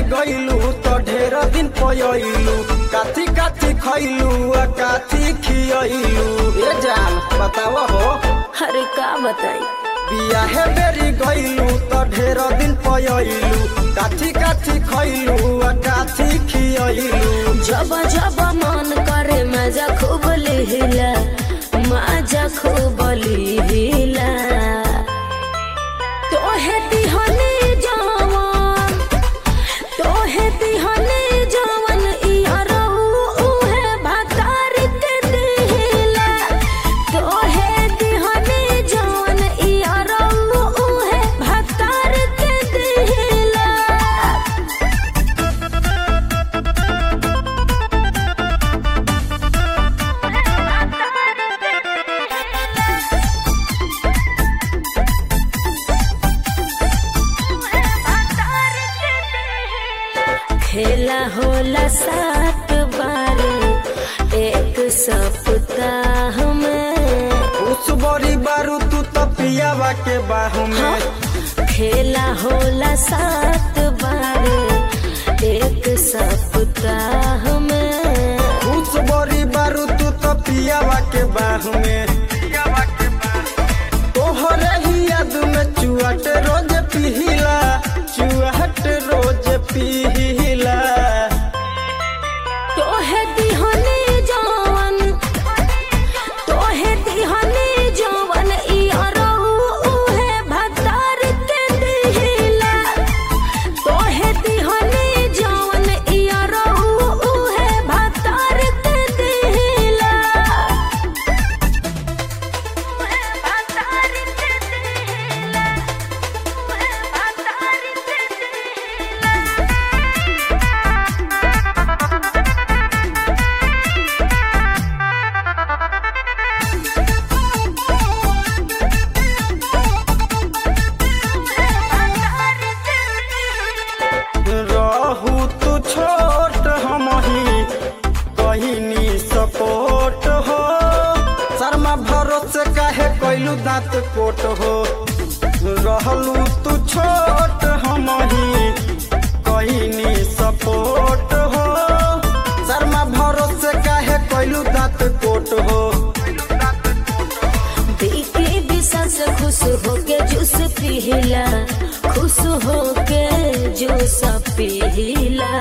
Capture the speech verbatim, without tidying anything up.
गईलू तो ढेर दिन पयलू काथी काथी खैलू आ काथी खियलू ए जान बताव हो। अरे का बताई बियाहे बेरी गईलू तो ढेर दिन पयलू काथी काथी खैलू आ काथी खियलू। जब जब मन करे मजा खूब लिहिला मजा खूब लिहिला तोहे तिहनी जवान तोहे तिहनी जवान इहरहु उहे भतार के दिहिला तोहे तिहनी जवान इहरहु उहे भतार के दिहिला। खेला होला सात बार एक सप्ताह में उस बड़ी बारू तू तो पियावा के बाहू में। हाँ। खेला होला सात बार एक सप्ताह में उस बड़ी बारू तू तो पियावा के बाहू में। तोहरे ही याद में चुआट रोज पिहिला चुआट रोज पिहिला। तोहे दिहनी जवान तोहे दिहनी जवान इहरहु उहे भतार के दिहिला तोहे दिहनी जवान इहरहु उहे भतार के दिहिला उहे भतार के दिहिला उहे भतार के दिहिला। रहू तू छोट हम ही कहिनी सपोर्ट हो शर्मा भरोसे काहे कैलू दांत कोट हो। रहलू तू छोट हम ही कहिनी सपोर्ट हो शर्मा भरोसे काहे कैलू दांत कोट हो। देखी विश्वास खुश होके जूस पिहिला खुश होके जूस पिहिला